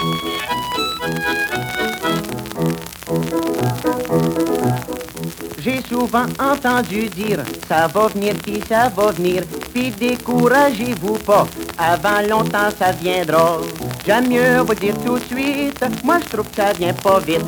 J'ai souvent entendu dire, ça va venir, puis ça va venir, puis découragez-vous pas, avant longtemps ça viendra. J'aime mieux vous dire tout de suite, moi je trouve que ça vient pas vite.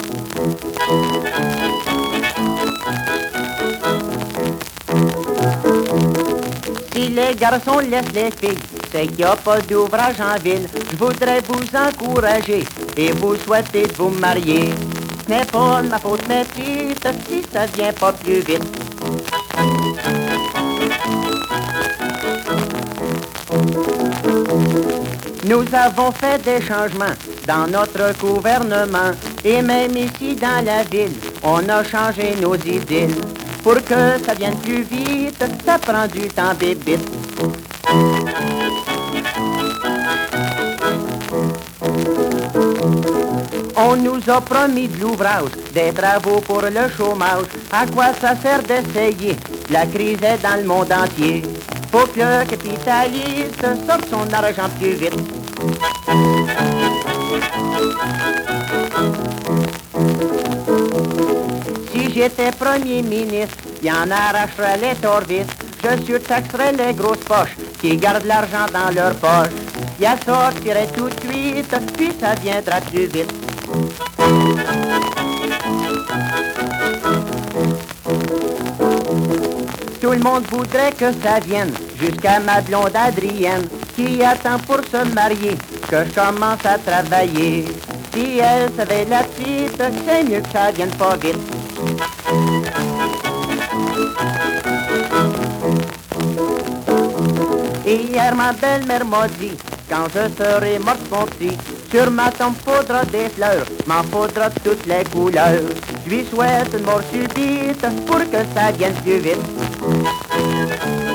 Si les garçons laissent les filles, c'est qu'il n'y a pas d'ouvrage en ville. Je voudrais vous encourager et vous souhaiter de vous marier. Ce n'est pas de ma faute, mes petites, si ça vient pas plus vite. Nous avons fait des changements dans notre gouvernement et même ici dans la ville, on a changé nos idylles. Pour que ça vienne plus vite, ça prend du temps bébite. On nous a promis de l'ouvrage, des travaux pour le chômage. À quoi ça sert d'essayer? La crise est dans le monde entier. Faut que le capitaliste sorte son argent plus vite. Si j'étais premier ministre, il en arracherait les torvistes. Je surtaxerais les grosses poches qui gardent l'argent dans leur poche. Il sortirait tout de suite, puis ça viendra plus vite. Tout le monde voudrait que ça vienne, jusqu'à ma blonde Adrienne, qui attend pour se marier, que je commence à travailler. Si elle savait la petite, c'est mieux que ça vienne pas vite. Hier ma belle-mère m'a dit, quand je serai morte mon petit, sur ma tombe faudra des fleurs, m'en faudra de toutes les couleurs. Je lui souhaite une mort subite pour que ça vienne plus vite.